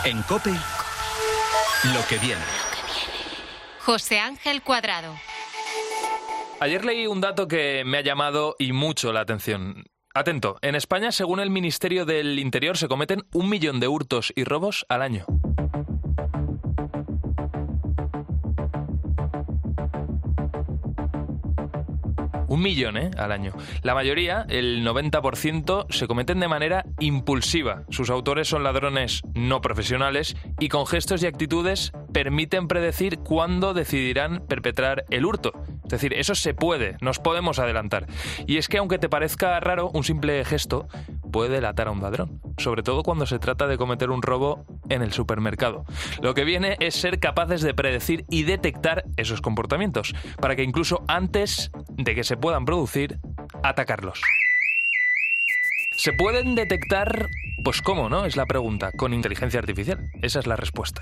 En COPE, lo que viene. José Ángel Cuadrado. Ayer leí un dato que me ha llamado y mucho la atención. Atento, en España, según el Ministerio del Interior, se cometen 1 millón de hurtos y robos al año. Un millón, al año. La mayoría, el 90%, se cometen de manera impulsiva. Sus autores son ladrones no profesionales y con gestos y actitudes permiten predecir cuándo decidirán perpetrar el hurto. Es decir, eso se puede, nos podemos adelantar. Y es que aunque te parezca raro, un simple gesto puede delatar a un ladrón. Sobre todo cuando se trata de cometer un robo en el supermercado. Lo que viene es ser capaces de predecir y detectar esos comportamientos, para que incluso antes de que se puedan producir, atacarlos. ¿Se pueden detectar? Pues ¿cómo, no? Es la pregunta. Con inteligencia artificial. Esa es la respuesta.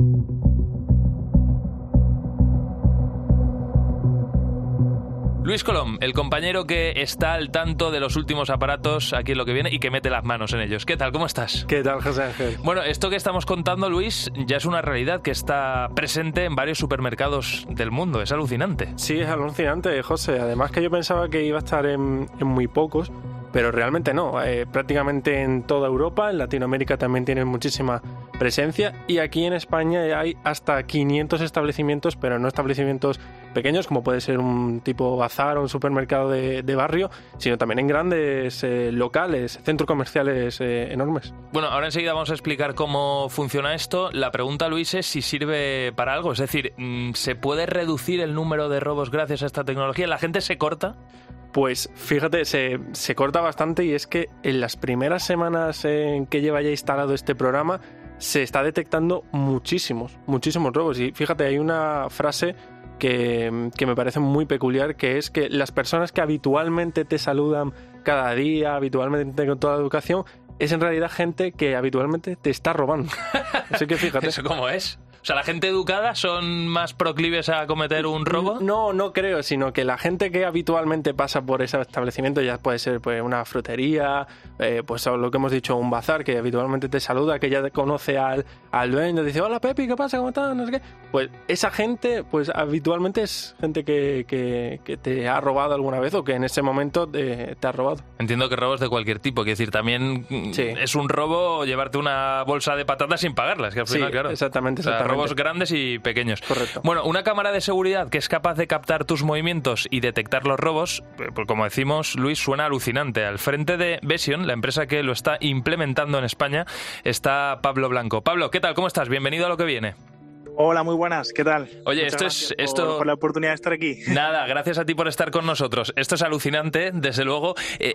Luis Colom, el compañero que está al tanto de los últimos aparatos aquí en Lo que viene y que mete las manos en ellos. ¿Qué tal? ¿Cómo estás? ¿Qué tal, José Ángel? Bueno, esto que estamos contando, Luis, ya es una realidad que está presente en varios supermercados del mundo. Es alucinante. Sí, es alucinante, José. Además que yo pensaba que iba a estar en muy pocos, pero realmente no. Prácticamente en toda Europa, en Latinoamérica también tienen muchísima presencia y aquí en España hay hasta 500 establecimientos, pero no establecimientos pequeños como puede ser un tipo bazar o un supermercado de barrio, sino también en grandes locales, centros comerciales enormes. Bueno, ahora enseguida vamos a explicar cómo funciona esto. La pregunta, Luis, es si sirve para algo. Es decir, ¿se puede reducir el número de robos gracias a esta tecnología? ¿La gente se corta? Pues fíjate, se corta bastante y es que en las primeras semanas en que lleva ya instalado este programa se está detectando muchísimos robos. Y fíjate, hay una frase que me parece muy peculiar, que es que las personas que habitualmente te saludan cada día, habitualmente con toda la educación, es en realidad gente que habitualmente te está robando. Así que fíjate. ¿Eso cómo es? O sea, ¿la gente educada son más proclives a cometer un robo? No creo, sino que la gente que habitualmente pasa por ese establecimiento, ya puede ser pues una frutería, pues lo que hemos dicho, un bazar, que habitualmente te saluda, que ya conoce al dueño, dice, hola Pepi, ¿qué pasa? ¿Cómo estás? No sé qué. Pues esa gente, pues habitualmente es gente que te ha robado alguna vez o que en ese momento te ha robado. Entiendo que robos de cualquier tipo, quiero decir, también sí. Es un robo llevarte una bolsa de patatas sin pagarlas, que al final, sí, claro. Exactamente. O sea, robos grandes y pequeños. Correcto. Bueno, una cámara de seguridad que es capaz de captar tus movimientos y detectar los robos, pues como decimos, Luis, suena alucinante. Al frente de Vesion, la empresa que lo está implementando en España, está Pablo Blanco. Pablo, ¿qué tal? ¿Cómo estás? Bienvenido a Lo que viene. Hola, muy buenas, ¿qué tal? Oye, Muchas esto por la oportunidad de estar aquí. Nada, gracias a ti por estar con nosotros. Esto es alucinante, desde luego.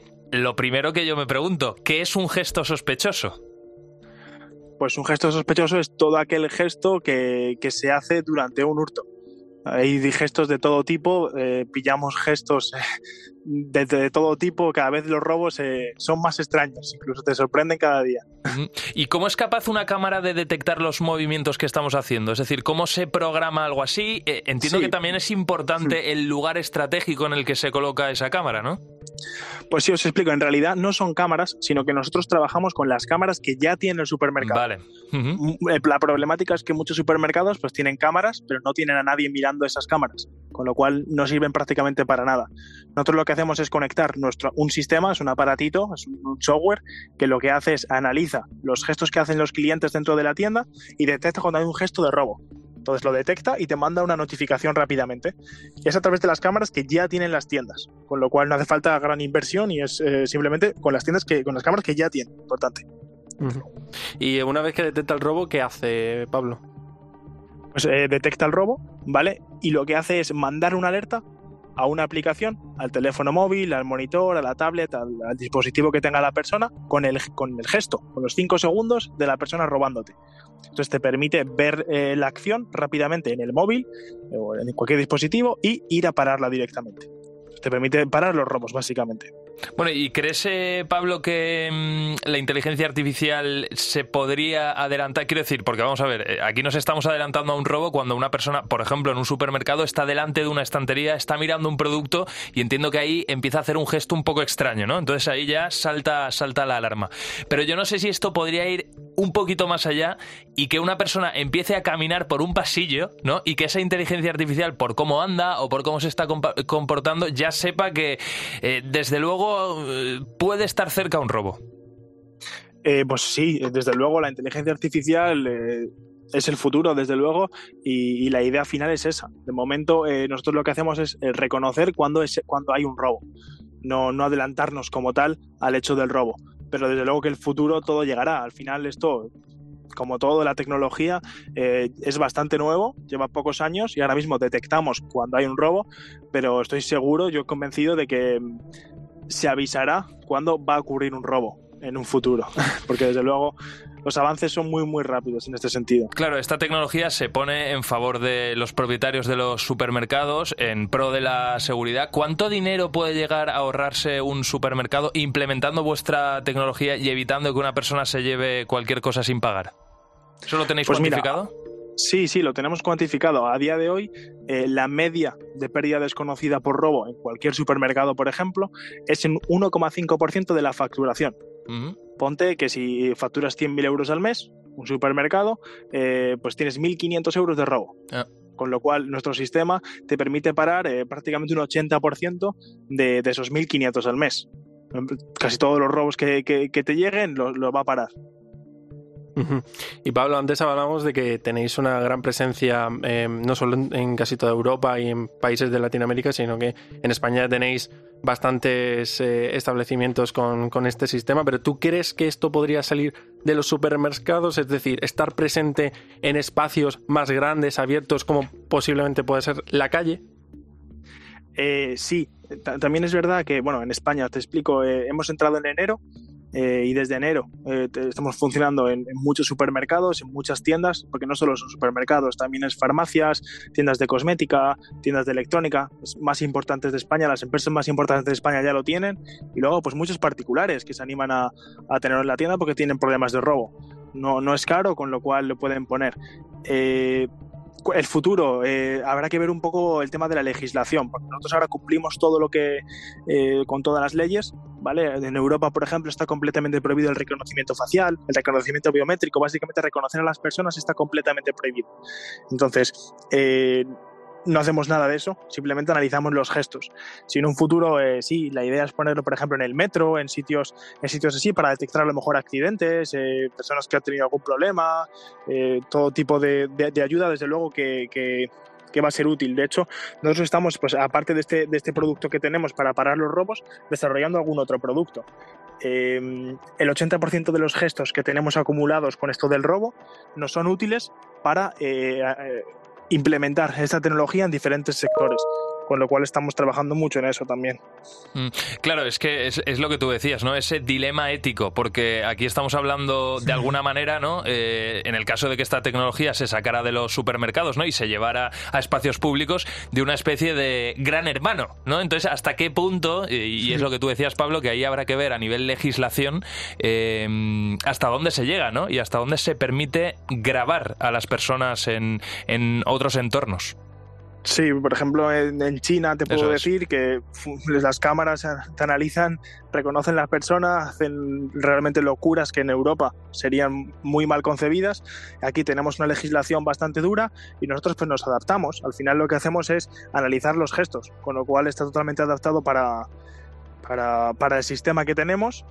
Lo primero que yo me pregunto, ¿qué es un gesto sospechoso? Pues un gesto sospechoso es todo aquel gesto que se hace durante un hurto. Hay gestos de todo tipo, pillamos gestos de todo tipo, cada vez los robos son más extraños, incluso te sorprenden cada día. ¿Y cómo es capaz una cámara de detectar los movimientos que estamos haciendo? Es decir, ¿cómo se programa algo así? Entiendo que también es importante el lugar estratégico en el que se coloca esa cámara, ¿no? Pues sí, os explico. En realidad no son cámaras, sino que nosotros trabajamos con las cámaras que ya tiene el supermercado. Vale. La problemática es que muchos supermercados pues tienen cámaras, pero no tienen a nadie mirando esas cámaras, con lo cual no sirven prácticamente para nada. Nosotros lo que hacemos es conectar un sistema, es un aparatito, es un software, que lo que hace es analiza los gestos que hacen los clientes dentro de la tienda y detecta cuando hay un gesto de robo. Entonces lo detecta y te manda una notificación rápidamente. Y es a través de las cámaras que ya tienen las tiendas, con lo cual no hace falta gran inversión y es simplemente con las cámaras que ya tienen. Importante. Y una vez que detecta el robo, ¿qué hace, Pablo? Pues detecta el robo, ¿vale? Y lo que hace es mandar una alerta a una aplicación, al teléfono móvil, al monitor, a la tablet, al dispositivo que tenga la persona, con el gesto, con los 5 segundos de la persona robándote. Entonces te permite ver la acción rápidamente en el móvil o en cualquier dispositivo y ir a pararla directamente. Te permite parar los robos, básicamente. Bueno, ¿y crees, Pablo, que la inteligencia artificial se podría adelantar? Quiero decir, porque vamos a ver, aquí nos estamos adelantando a un robo cuando una persona, por ejemplo, en un supermercado está delante de una estantería, está mirando un producto y entiendo que ahí empieza a hacer un gesto un poco extraño, ¿no? Entonces ahí ya salta la alarma. Pero yo no sé si esto podría ir un poquito más allá y que una persona empiece a caminar por un pasillo, ¿no? Y que esa inteligencia artificial, por cómo anda o por cómo se está comportando, ya sepa que, desde luego, puede estar cerca un robo. Pues sí, desde luego la inteligencia artificial es el futuro, desde luego, y la idea final es esa. De momento, nosotros lo que hacemos es reconocer cuando hay un robo, no adelantarnos como tal al hecho del robo. Pero desde luego que el futuro todo llegará. Al final esto, como todo, la tecnología es bastante nuevo, lleva pocos años y ahora mismo detectamos cuando hay un robo, pero estoy seguro, yo convencido de que se avisará cuando va a ocurrir un robo en un futuro, porque desde luego los avances son muy muy rápidos en este sentido. Claro, esta tecnología se pone en favor de los propietarios de los supermercados en pro de la seguridad. ¿Cuánto dinero puede llegar a ahorrarse un supermercado implementando vuestra tecnología y evitando que una persona se lleve cualquier cosa sin pagar? ¿Eso lo tenéis cuantificado? Mira, sí, lo tenemos cuantificado. A día de hoy, la media de pérdida desconocida por robo en cualquier supermercado, por ejemplo, es en 1,5% de la facturación. Uh-huh. Ponte que si facturas 100.000 euros al mes, un supermercado, pues tienes 1.500 euros de robo. Con lo cual, nuestro sistema te permite parar prácticamente un 80% de esos 1.500 al mes. Casi todos los robos que te lleguen lo va a parar. Uh-huh. Y Pablo, antes hablábamos de que tenéis una gran presencia no solo en casi toda Europa y en países de Latinoamérica, sino que en España tenéis bastantes establecimientos con este sistema, pero ¿tú crees que esto podría salir de los supermercados? Es decir, estar presente en espacios más grandes, abiertos, como posiblemente puede ser la calle. Sí, también es verdad que, bueno, en España, te explico, hemos entrado en enero. Y desde enero estamos funcionando en muchos supermercados, en muchas tiendas, porque no solo son supermercados, también es farmacias, tiendas de cosmética, tiendas de electrónica, las más importantes de España, las empresas más importantes de España ya lo tienen, y luego pues muchos particulares que se animan a tenerlo en la tienda porque tienen problemas de robo. No es caro, con lo cual lo pueden poner. El futuro, habrá que ver un poco el tema de la legislación, porque nosotros ahora cumplimos todo lo que con todas las leyes, ¿vale? En Europa, por ejemplo, está completamente prohibido el reconocimiento facial, el reconocimiento biométrico, básicamente reconocer a las personas está completamente prohibido. Entonces, no hacemos nada de eso, simplemente analizamos los gestos. Si en un futuro, sí, la idea es ponerlo, por ejemplo, en el metro, en sitios así, para detectar a lo mejor accidentes, personas que han tenido algún problema, todo tipo de ayuda, desde luego que va a ser útil. De hecho, nosotros estamos, pues aparte de este producto que tenemos para parar los robos, desarrollando algún otro producto. El 80% de los gestos que tenemos acumulados con esto del robo nos son útiles para implementar esta tecnología en diferentes sectores, con lo cual estamos trabajando mucho en eso también. Claro, es que es lo que tú decías, ¿no? Ese dilema ético, porque aquí estamos hablando de alguna manera, ¿no? En el caso de que esta tecnología se sacara de los supermercados, ¿no? Y se llevara a espacios públicos, de una especie de gran hermano, ¿no? Entonces, ¿hasta qué punto? Y es lo que tú decías, Pablo, que ahí habrá que ver a nivel legislación hasta dónde se llega, ¿no? Y hasta dónde se permite grabar a las personas en otros entornos. Sí, por ejemplo, en China te puedo decir que las cámaras te analizan, reconocen las personas, hacen realmente locuras que en Europa serían muy mal concebidas. Aquí tenemos una legislación bastante dura y nosotros pues nos adaptamos. Al final lo que hacemos es analizar los gestos, con lo cual está totalmente adaptado para el sistema que tenemos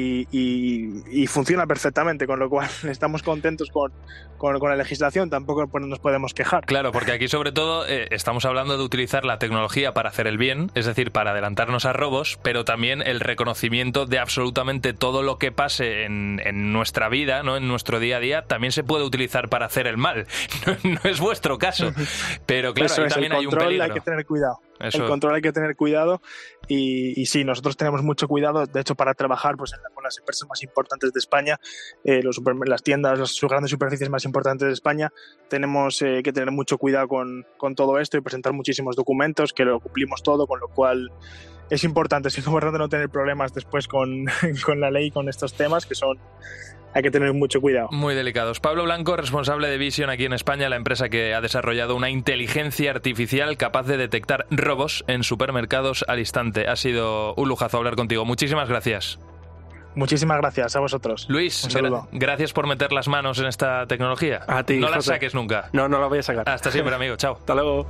y funciona perfectamente, con lo cual estamos contentos con la legislación, tampoco nos podemos quejar. Claro, porque aquí sobre todo estamos hablando de utilizar la tecnología para hacer el bien, es decir, para adelantarnos a robos, pero también el reconocimiento de absolutamente todo lo que pase en nuestra vida, ¿no? En nuestro día a día, también se puede utilizar para hacer el mal. No es vuestro caso, pero claro, ahí también hay un peligro. Hay que tener cuidado. Eso. El control hay que tener cuidado y sí, nosotros tenemos mucho cuidado, de hecho, para trabajar pues con las empresas más importantes de España, las tiendas, las grandes superficies más importantes de España, tenemos que tener mucho cuidado con todo esto y presentar muchísimos documentos, que lo cumplimos todo, con lo cual es importante no tener problemas después con la ley, con estos temas que son... Hay que tener mucho cuidado. Muy delicados. Pablo Blanco, responsable de Vision aquí en España, la empresa que ha desarrollado una inteligencia artificial capaz de detectar robos en supermercados al instante. Ha sido un lujazo hablar contigo. Muchísimas gracias. Muchísimas gracias a vosotros. Luis, un saludo. gracias por meter las manos en esta tecnología. A ti, no la José. saques nunca. No la voy a sacar. Hasta siempre, amigo. Chao. Hasta luego.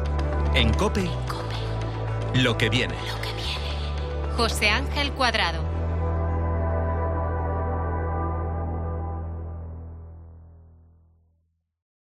En COPE, lo que viene. José Ángel Cuadrado.